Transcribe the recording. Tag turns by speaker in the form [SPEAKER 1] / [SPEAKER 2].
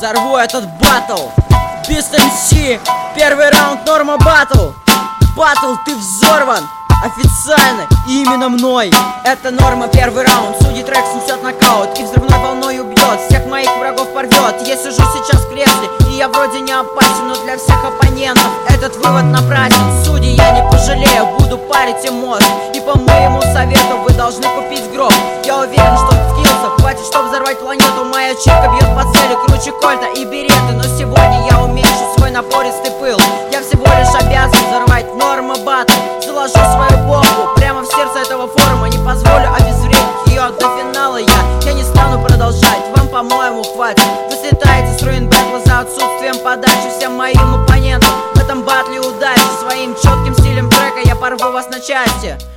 [SPEAKER 1] взорву этот батл. Beast MC, первый раунд, Норма батл. Батл, ты взорван официально и именно мной. Это Норма, первый раунд. Судьи трек снесет нокаут и взрывной волной убьет, всех моих врагов порвет. Я сижу сейчас в кресле, и я вроде не опасен, но для всех оппонентов этот вывод напрасен. Судьи я не пожалею, буду парить им мозг, и по моему совету вы должны купить гроб. Я уверен, что скиллсов хватит, чтобы взорвать планету. Моя чипка бьет по цели круче кольта и береты. Но сегодня я уменьшу свой напористый пыл. Я всего лишь обязан взорвать Норма батл. Заложу свою бомбу прямо в сердце этого форума. Не позволю обезвредить ее до финала. Я не стану продолжать, вам, по-моему, хватит. Вы слетаете с руин бэтла за отсутствием подачи всем моим оппонентам. В этом батле удачи, своим четким стилем трека я порву вас на части.